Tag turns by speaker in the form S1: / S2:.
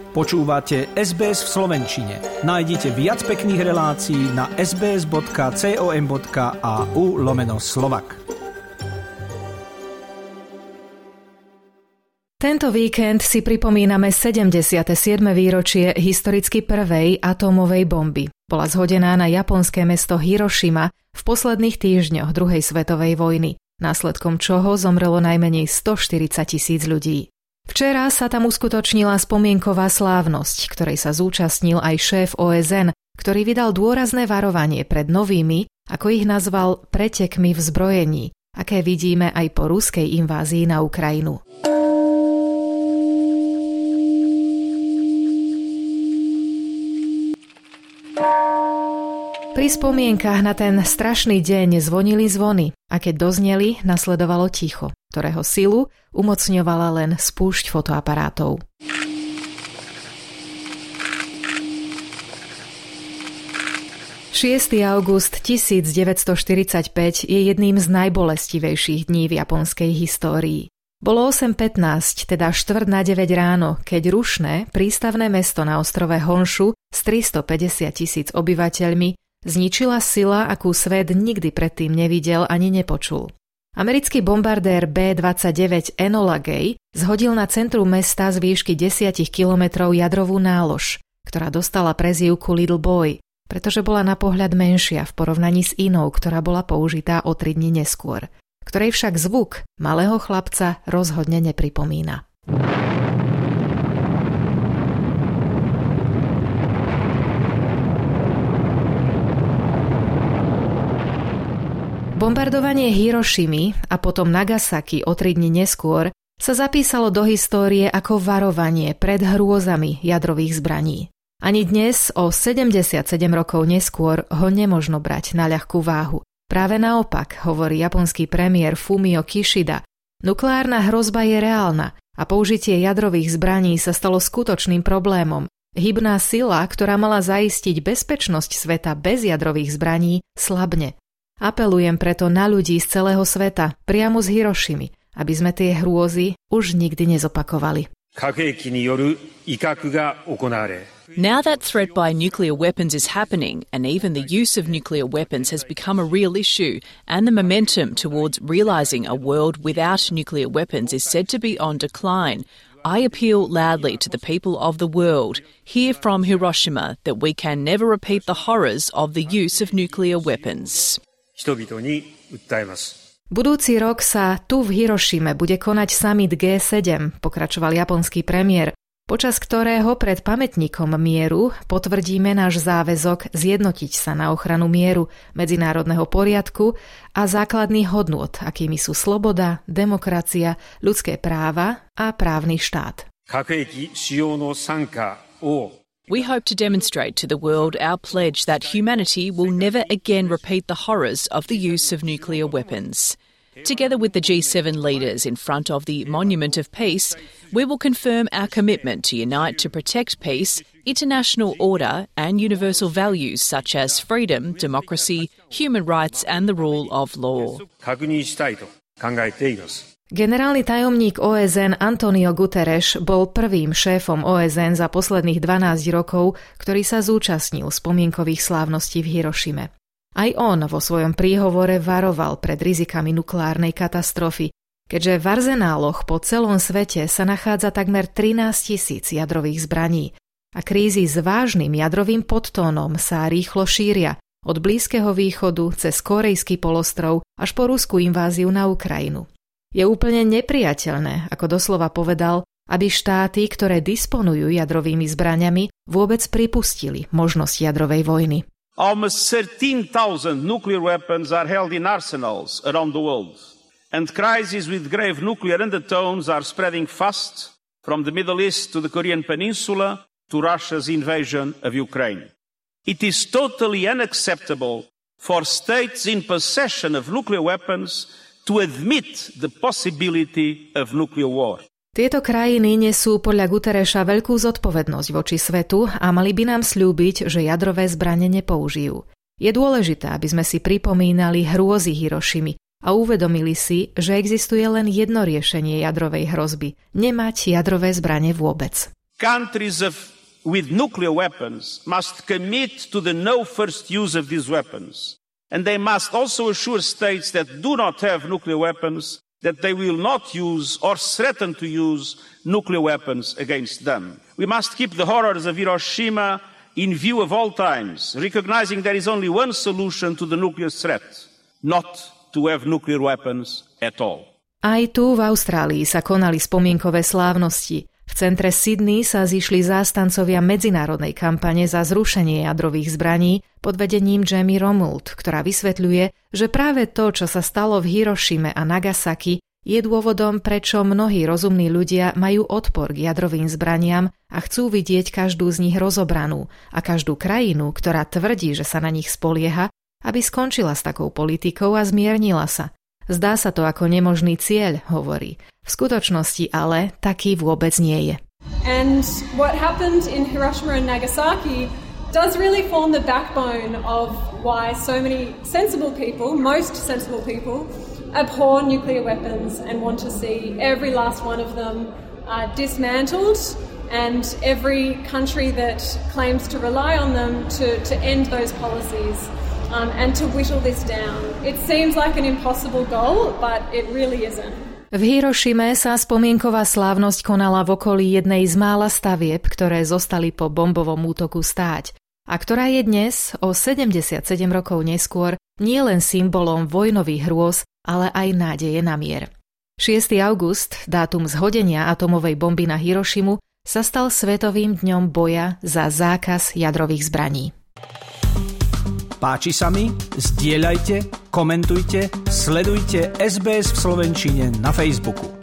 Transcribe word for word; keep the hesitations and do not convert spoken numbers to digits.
S1: Počúvate es bé es v slovenčine. Nájdite viac pekných relácií na sbs.com.au lomeno Slovak.
S2: Tento víkend si pripomíname sedemdesiate siedme výročie historicky prvej atómovej bomby. Bola zhodená na japonské mesto Hirošima v posledných týždňoch druhej svetovej vojny, následkom čoho zomrelo najmenej stoštyridsať tisíc ľudí. Včera sa tam uskutočnila spomienková slávnosť, ktorej sa zúčastnil aj šéf ó es en, ktorý vydal dôrazné varovanie pred novými, ako ich nazval, pretekmi v zbrojení, aké vidíme aj po ruskej invázii na Ukrajinu. Pri spomienkach na ten strašný deň zvonili zvony a keď dozneli, nasledovalo ticho, ktorého silu umocňovala len spúšť fotoaparátov. šiesteho augusta tisícdeväťstoštyridsaťpäť je jedným z najbolestivejších dní v japonskej histórii. Bolo osem pätnásť, teda štvrť na deväť ráno, keď rušné, prístavné mesto na ostrove Honshu s tristopäťdesiat tisíc obyvateľmi zničila sila, akú svet nikdy predtým nevidel ani nepočul. Americký bombardér bé dvadsaťdeväť Enola Gay zhodil na centrum mesta z výšky desať kilometrov jadrovú nálož, ktorá dostala prezývku Little Boy, pretože bola na pohľad menšia v porovnaní s inou, ktorá bola použitá o tri dni neskôr, ktorej však zvuk malého chlapca rozhodne nepripomína. Bombardovanie Hirošimy a potom Nagasaki o tri dni neskôr sa zapísalo do histórie ako varovanie pred hrôzami jadrových zbraní. Ani dnes, o sedemdesiatsedem rokov neskôr, ho nemožno brať na ľahkú váhu. Práve naopak, hovorí japonský premiér Fumio Kishida, nukleárna hrozba je reálna a použitie jadrových zbraní sa stalo skutočným problémom. Hybná sila, ktorá mala zaistiť bezpečnosť sveta bez jadrových zbraní, slabne. Apelujem preto na ľudí z celého sveta, priamo z Hirošimy, aby sme tie hrôzy už nikdy nezopakovali.
S3: Now that threat by nuclear weapons is happening, and even the use of nuclear weapons has become a real issue, and the momentum towards realizing a world without nuclear weapons is said to be on decline, I appeal loudly to the people of the world, hear from Hiroshima, that we can never repeat the horrors of the use of nuclear weapons.
S2: Budúci rok sa tu v Hirošime bude konať summit gé sedem, pokračoval japonský premiér, počas ktorého pred pamätníkom mieru potvrdíme náš záväzok zjednotiť sa na ochranu mieru, medzinárodného poriadku a základných hodnôt, akými sú sloboda, demokracia, ľudské práva a právny štát.
S3: We hope to demonstrate to the world our pledge that humanity will never again repeat the horrors of the use of nuclear weapons. Together with the G seven leaders in front of the Monument of Peace, we will confirm our commitment to unite to protect peace, international order and universal values such as freedom, democracy, human rights and the rule of law.
S2: Generálny tajomník ó es en Antonio Guterres bol prvým šéfom ó es en za posledných dvanásť rokov, ktorý sa zúčastnil spomienkových slávností v Hirošime. Aj on vo svojom príhovore varoval pred rizikami nukleárnej katastrofy, keďže v arzenáloch po celom svete sa nachádza takmer trinásť tisíc jadrových zbraní a krízy s vážnym jadrovým podtónom sa rýchlo šíria od Blízkeho východu cez Kórejský polostrov až po ruskú inváziu na Ukrajinu. Je úplne nepriateľné, ako doslova povedal, aby štáty, ktoré disponujú jadrovými zbraňami, vôbec pripustili možnosť jadrovej vojny.
S4: Almost thirteen thousand nuclear weapons are held in arsenals around the world, and crises with grave nuclear undertones are spreading fast from the Middle East to the Korean Peninsula to Russia's invasion of Ukraine. It is totally unacceptable for states in possession of nuclear weapons to admit the possibility of nuclear war.
S2: Tieto krajiny nesú podľa Gutereša veľkú zodpovednosť voči svetu a mali by nám sľúbiť, že jadrové zbrane nepoužijú. Je dôležité, aby sme si pripomínali hrôzy Hirošimy a uvedomili si, že existuje len jedno riešenie jadrovej hrozby – nemať jadrové zbrane vôbec.
S4: Countries of, with nuclear weapons must commit to the no first use of these weapons. And they must also assure states that do not have nuclear weapons that they will not use or threaten to use nuclear weapons against them. We must keep the horrors of Hiroshima in view of all times, recognizing there is only one solution to the nuclear threat, not to have nuclear weapons at all.
S2: Aj tu v Austrálii sa konali spomienkové slávnosti. V centre Sydney sa zišli zástancovia medzinárodnej kampane za zrušenie jadrových zbraní pod vedením Jamie Romould, ktorá vysvetľuje, že práve to, čo sa stalo v Hirošime a Nagasaki, je dôvodom, prečo mnohí rozumní ľudia majú odpor k jadrovým zbraniam a chcú vidieť každú z nich rozobranú a každú krajinu, ktorá tvrdí, že sa na nich spolieha, aby skončila s takou politikou a zmiernila sa. Zdá sa to ako nemožný cieľ, hovorí. V skutočnosti ale taký vôbec nie je.
S5: And what happened in Hiroshima and Nagasaki does really form the backbone of why so many sensible people, most sensible people, abhor nuclear weapons and want to see every last one of them uh, dismantled and every country that claims to rely on them to, to end those policies. Um, and to whittle this down. It seems like an impossible goal, but it really isn't.
S2: V Hirošime sa spomienková slávnosť konala v okolí jednej z mála stavieb, ktoré zostali po bombovom útoku stáť, a ktorá je dnes, o sedemdesiatsedem rokov neskôr, nielen symbolom vojnových hrôz, ale aj nádeje na mier. šiesteho augusta, dátum zhodenia atomovej bomby na Hirošimu, sa stal svetovým dňom boja za zákaz jadrových zbraní.
S1: Páči sa mi? Zdieľajte, komentujte, sledujte es bé es v slovenčine na Facebooku.